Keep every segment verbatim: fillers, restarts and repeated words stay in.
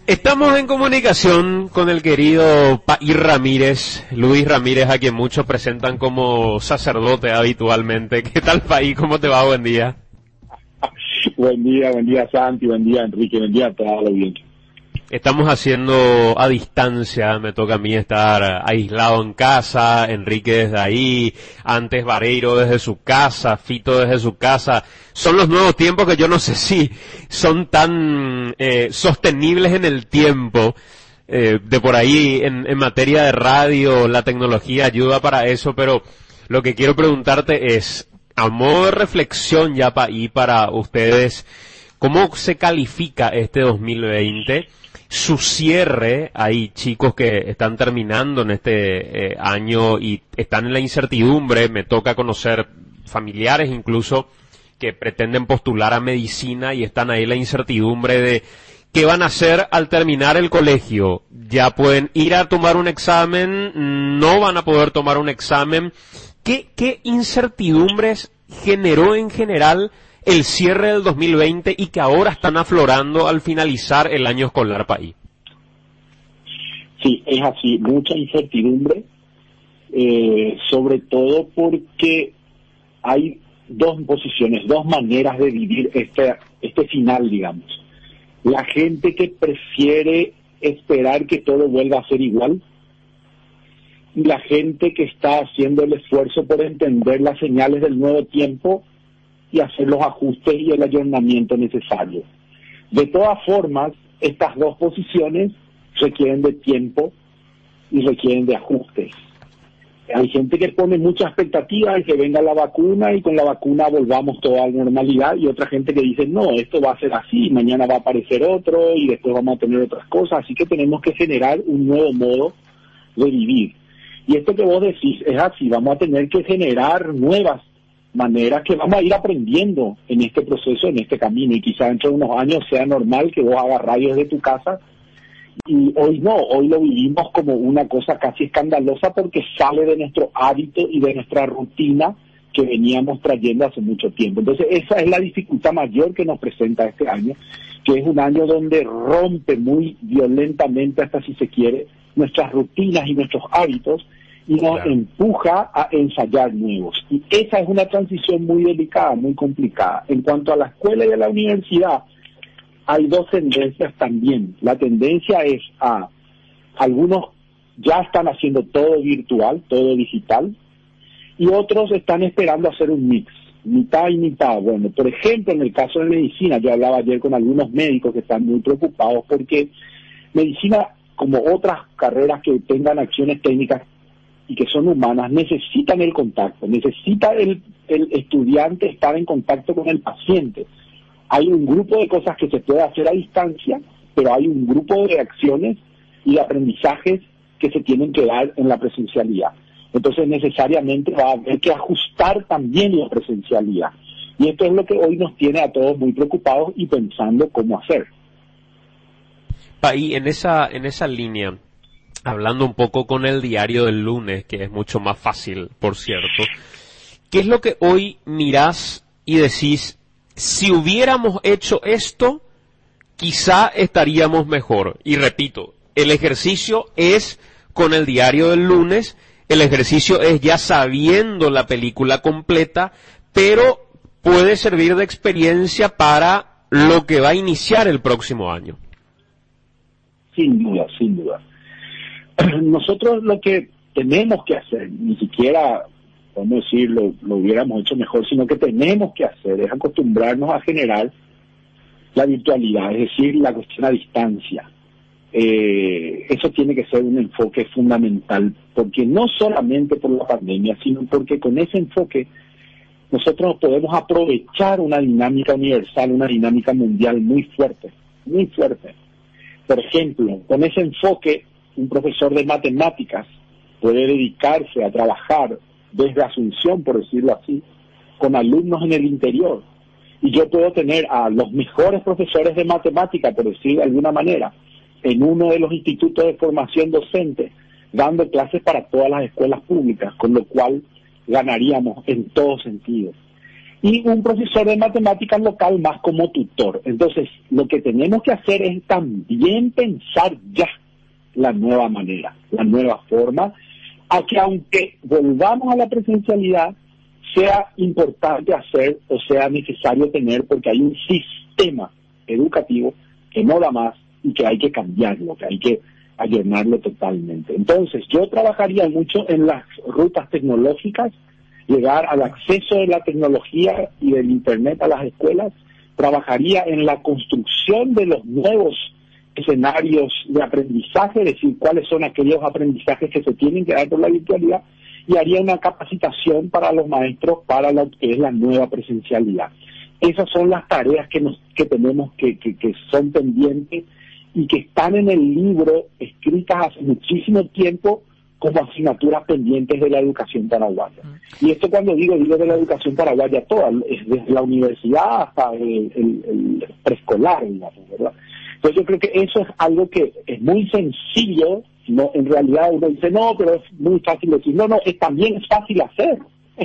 Estamos en comunicación con el querido Paí Ramírez, Luis Ramírez, a quien muchos presentan como sacerdote habitualmente. ¿Qué tal, Paí? ¿Cómo te va? Buen día. Buen día, buen día, Santi, buen día, Enrique, buen día a toda la audiencia. Estamos haciendo a distancia, me toca a mí estar aislado en casa, Enrique desde ahí, antes Vareiro desde su casa, Fito desde su casa. Son los nuevos tiempos que yo no sé si son tan eh, sostenibles en el tiempo. Eh, de por ahí, en, en materia de radio, la tecnología ayuda para eso, pero lo que quiero preguntarte es, a modo de reflexión ya pa, y para ustedes, ¿cómo se califica este dos mil veinte? Su cierre, hay chicos que están terminando en este eh, año y están en la incertidumbre, me toca conocer familiares incluso que pretenden postular a medicina y están ahí en la incertidumbre de qué van a hacer al terminar el colegio. Ya pueden ir a tomar un examen, no van a poder tomar un examen. ¿Qué, qué incertidumbres generó en general el cierre del dos mil veinte y que ahora están aflorando al finalizar el año escolar país? Sí, es así, mucha incertidumbre, eh, sobre todo porque hay dos posiciones, dos maneras de vivir este, este final, digamos. La gente que prefiere esperar que todo vuelva a ser igual, y la gente que está haciendo el esfuerzo por entender las señales del nuevo tiempo y hacer los ajustes y el ayornamiento necesario. De todas formas, estas dos posiciones requieren de tiempo y requieren de ajustes. Hay gente que pone mucha expectativa en que venga la vacuna y con la vacuna volvamos toda a la normalidad, y otra gente que dice, no, esto va a ser así, mañana va a aparecer otro y después vamos a tener otras cosas, así que tenemos que generar un nuevo modo de vivir. Y esto que vos decís es así, vamos a tener que generar nuevas maneras que vamos a ir aprendiendo en este proceso, en este camino, y quizá dentro de unos años sea normal que vos hagas radios de tu casa, y hoy no, hoy lo vivimos como una cosa casi escandalosa porque sale de nuestro hábito y de nuestra rutina que veníamos trayendo hace mucho tiempo. Entonces esa es la dificultad mayor que nos presenta este año, que es un año donde rompe muy violentamente, hasta si se quiere, nuestras rutinas y nuestros hábitos, y nos claro. empuja a ensayar nuevos. Y esa es una transición muy delicada, muy complicada. En cuanto a la escuela y a la universidad, hay dos tendencias también. La tendencia es a, algunos ya están haciendo todo virtual, todo digital, y otros están esperando hacer un mix, mitad y mitad. Bueno, por ejemplo, en el caso de medicina, yo hablaba ayer con algunos médicos que están muy preocupados porque medicina, como otras carreras que tengan acciones técnicas y que son humanas, necesitan el contacto, necesita el, el estudiante estar en contacto con el paciente. Hay un grupo de cosas que se puede hacer a distancia, pero hay un grupo de reacciones y de aprendizajes que se tienen que dar en la presencialidad. Entonces necesariamente va a haber que ajustar también la presencialidad. Y esto es lo que hoy nos tiene a todos muy preocupados y pensando cómo hacer. Y en esa, en esa línea, hablando un poco con el diario del lunes, que es mucho más fácil, por cierto, ¿qué es lo que hoy mirás y decís, si hubiéramos hecho esto, quizá estaríamos mejor? Y repito, el ejercicio es con el diario del lunes, el ejercicio es ya sabiendo la película completa, pero puede servir de experiencia para lo que va a iniciar el próximo año. Sin duda, sin duda. Nosotros lo que tenemos que hacer, ni siquiera podemos decir lo, lo hubiéramos hecho mejor, sino que tenemos que hacer es acostumbrarnos a generar la virtualidad, es decir, la cuestión a distancia. Eh, eso tiene que ser un enfoque fundamental, porque no solamente por la pandemia, sino porque con ese enfoque nosotros podemos aprovechar una dinámica universal, una dinámica mundial muy fuerte, muy fuerte. Por ejemplo, con ese enfoque, un profesor de matemáticas puede dedicarse a trabajar desde Asunción, por decirlo así, con alumnos en el interior. Y yo puedo tener a los mejores profesores de matemática, por decir de alguna manera, en uno de los institutos de formación docente, dando clases para todas las escuelas públicas, con lo cual ganaríamos en todos sentidos. y un profesor de matemáticas local más como tutor. Entonces, lo que tenemos que hacer es también pensar ya la nueva manera, la nueva forma, a que aunque volvamos a la presencialidad, sea importante hacer o sea necesario tener, porque hay un sistema educativo que no da más y que hay que cambiarlo, que hay que allanarlo totalmente. Entonces, yo trabajaría mucho en las rutas tecnológicas, llegar al acceso de la tecnología y del Internet a las escuelas, trabajaría en la construcción de los nuevos escenarios de aprendizaje, es decir, cuáles son aquellos aprendizajes que se tienen que dar por la virtualidad, y haría una capacitación para los maestros para lo que es la nueva presencialidad. Esas son las tareas que nos que tenemos que, que, que son pendientes y que están en el libro escritas hace muchísimo tiempo como asignaturas pendientes de la educación paraguaya. Y esto cuando digo, digo de la educación paraguaya toda, es desde la universidad hasta el, el, el preescolar, digamos, ¿verdad? Entonces yo creo que eso es algo que es muy sencillo, no, en realidad uno dice, no, pero es muy fácil decir, no, no, es, también es fácil hacer.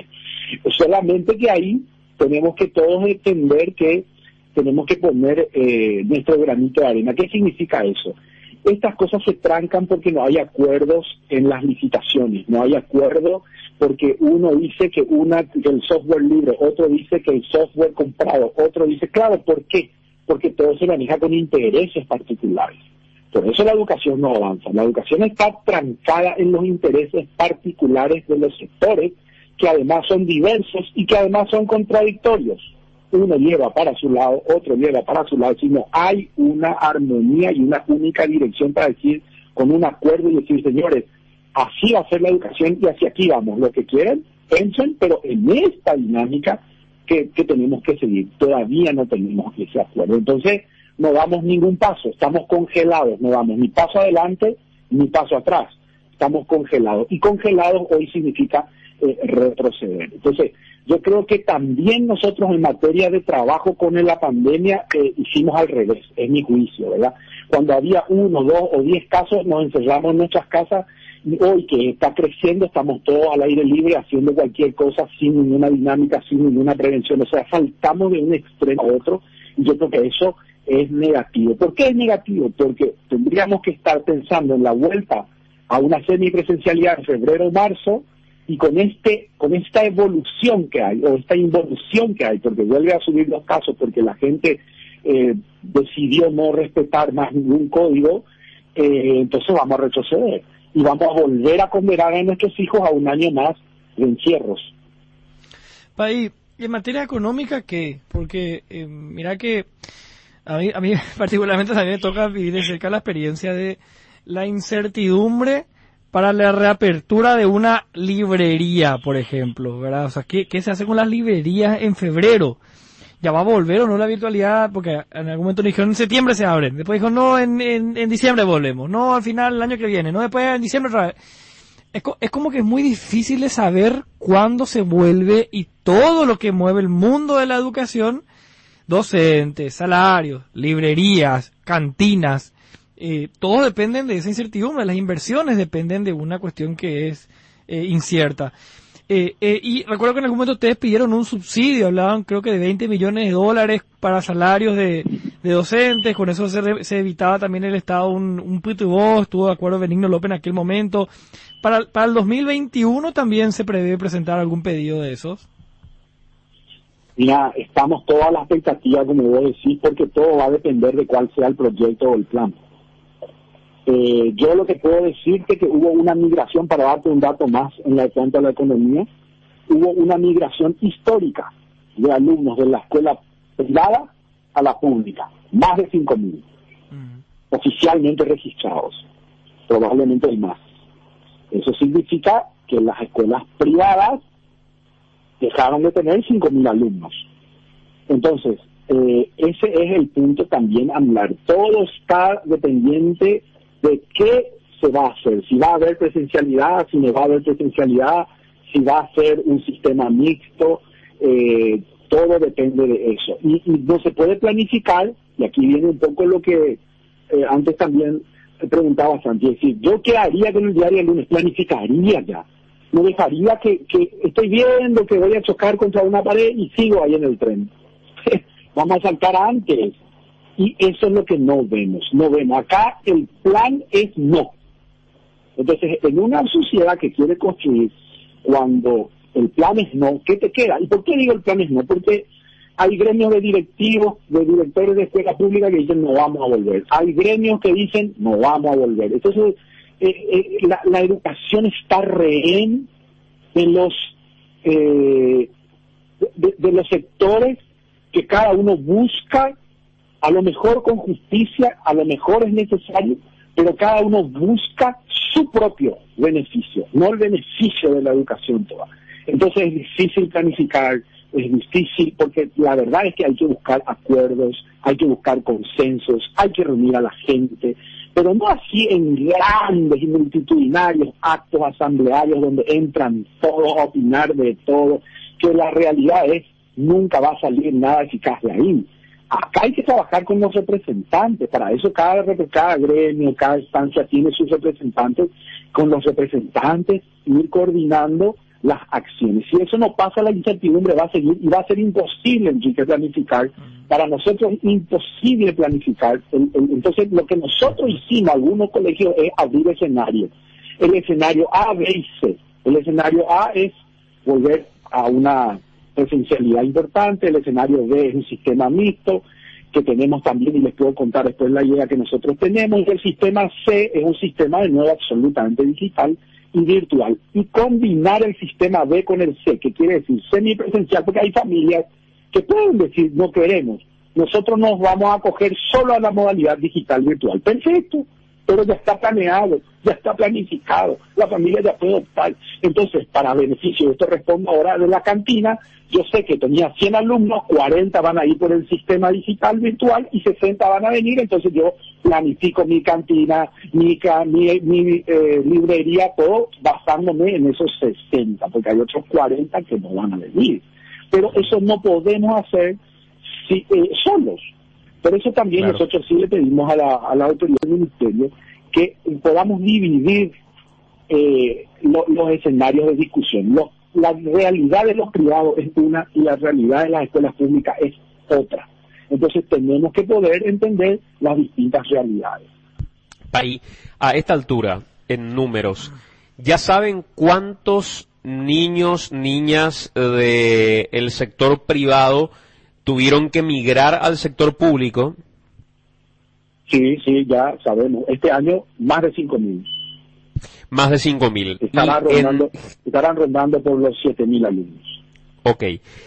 Solamente que ahí tenemos que todos entender que tenemos que poner eh, nuestro granito de arena. ¿Qué significa eso? Estas cosas se trancan porque no hay acuerdos en las licitaciones, no hay acuerdo porque uno dice que, una, que el software libre, otro dice que el software comprado, otro dice, claro, ¿por qué? Porque todo se maneja con intereses particulares. Por eso la educación no avanza. La educación está trancada en los intereses particulares de los sectores, que además son diversos y que además son contradictorios. Uno lleva para su lado, otro lleva para su lado, sino hay una armonía y una única dirección para decir, con un acuerdo y decir, señores, así va a ser la educación y hacia aquí vamos. Lo que quieren, piensen, pero en esta dinámica que, que tenemos que seguir. Todavía no tenemos ese acuerdo. Entonces, no damos ningún paso, estamos congelados, no damos ni paso adelante ni paso atrás, estamos congelados. Y congelados hoy significa eh, retroceder. Entonces, yo creo que también nosotros en materia de trabajo con la pandemia eh, hicimos al revés, es mi juicio, ¿verdad? Cuando había uno, dos o diez casos, nos encerramos en nuestras casas, y hoy que está creciendo, estamos todos al aire libre haciendo cualquier cosa sin ninguna dinámica, sin ninguna prevención. O sea, saltamos de un extremo a otro, y yo creo que eso es negativo. ¿Por qué es negativo? Porque tendríamos que estar pensando en la vuelta a una semipresencialidad en febrero o marzo, y con este con esta evolución que hay, o esta involución que hay, porque vuelve a subir los casos, porque la gente eh, decidió no respetar más ningún código, eh, entonces vamos a retroceder, y vamos a volver a condenar a nuestros hijos a un año más de encierros. Paí, en materia económica, ¿qué? Porque eh, mira que a mí, a mí particularmente también me toca vivir de cerca la experiencia de la incertidumbre para la reapertura de una librería, por ejemplo, ¿verdad? O sea, ¿qué, qué se hace con las librerías en febrero? ¿Ya va a volver o no la virtualidad? Porque en algún momento dijeron en septiembre se abren, después dijo no, en, en, en diciembre volvemos, no, al final el año que viene, no, después en diciembre otra vez. Es, es como que es muy difícil de saber cuándo se vuelve, y todo lo que mueve el mundo de la educación, docentes, salarios, librerías, cantinas, eh, todos dependen de esa incertidumbre. Las inversiones dependen de una cuestión que es eh, incierta. Eh, eh, y recuerdo que en algún momento ustedes pidieron un subsidio, hablaban creo que de veinte millones de dólares para salarios de, de docentes, con eso se, se evitaba también el Estado un, un pito y voz, estuvo de acuerdo Benigno López en aquel momento. Para, para el dos mil veintiuno también se prevé presentar algún pedido de esos. Mira, estamos toda la expectativa, como vos decís, porque todo va a depender de cuál sea el proyecto o el plan. Eh, yo lo que puedo decirte que hubo una migración, para darte un dato más en la cuanto a la economía, hubo una migración histórica de alumnos de la escuela privada a la pública, más de cinco mil uh-huh. oficialmente registrados, probablemente hay más. Eso significa que las escuelas privadas dejaron de tener cinco mil alumnos. Entonces, eh, ese es el punto también a hablar. Todo está dependiente de qué se va a hacer, si va a haber presencialidad, si no va a haber presencialidad, si va a ser un sistema mixto, eh, todo depende de eso. Y, y no se puede planificar, y aquí viene un poco lo que eh, antes también preguntaba Santi, es decir, ¿yo qué haría con el diario el lunes? Planificaría ya. no dejaría que, que estoy viendo que voy a chocar contra una pared y sigo ahí en el tren. Vamos a saltar antes. Y eso es lo que no vemos, no vemos. Acá el plan es no. Entonces, en una sociedad que quiere construir, cuando el plan es no, ¿qué te queda? ¿Y por qué digo el plan es no? Porque hay gremios de directivos, de directores de escuela pública que dicen no vamos a volver. Hay gremios que dicen no vamos a volver. Entonces, eh, eh, la, la educación está rehén de los, eh, de, de los sectores que cada uno busca, a lo mejor con justicia, a lo mejor es necesario, pero cada uno busca su propio beneficio, no el beneficio de la educación toda. Entonces es difícil planificar, es difícil porque la verdad es que hay que buscar acuerdos, hay que buscar consensos, hay que reunir a la gente, pero no así en grandes y multitudinarios actos asamblearios donde entran todos a opinar de todo, que la realidad es nunca va a salir nada eficaz de ahí. Acá hay que trabajar con los representantes, para eso cada, cada gremio, cada instancia tiene sus representantes, con los representantes ir coordinando las acciones. Si eso no pasa, la incertidumbre va a seguir y va a ser imposible, Enrique, planificar. Para nosotros es imposible planificar. Entonces, lo que nosotros hicimos, algunos colegios, es abrir escenarios. El escenario A, B y C. El escenario A es volver a una presencialidad importante, el escenario B es un sistema mixto, que tenemos también, y les puedo contar después la idea que nosotros tenemos, y el sistema C es un sistema de nuevo absolutamente digital y virtual, y combinar el sistema B con el C, que quiere decir semipresencial, porque hay familias que pueden decir no queremos, nosotros nos vamos a acoger solo a la modalidad digital virtual. Perfecto, pero ya está planeado, ya está planificado, la familia ya puede optar. Entonces, para beneficio, esto respondo ahora de la cantina, yo sé que tenía cien alumnos, cuarenta van a ir por el sistema digital virtual y sesenta van a venir, entonces yo planifico mi cantina, mi, mi, mi eh, librería, todo basándome en esos sesenta, porque hay otros cuarenta que no van a venir. Pero eso no podemos hacer si, eh, solos. Por eso también claro. Nosotros sí le pedimos a la, a la autoridad del ministerio que podamos dividir eh, lo, los escenarios de discusión. Lo, la realidad de los privados es una y la realidad de las escuelas públicas es otra. Entonces tenemos que poder entender las distintas realidades. Ahí, a esta altura, en números, ¿ya saben cuántos niños, niñas del sector privado tuvieron que migrar al sector público? Sí, sí, ya sabemos. Este año, más de cinco mil. Más de cinco mil. Estarán, rondando, en... estarán rondando por los siete mil alumnos. Ok.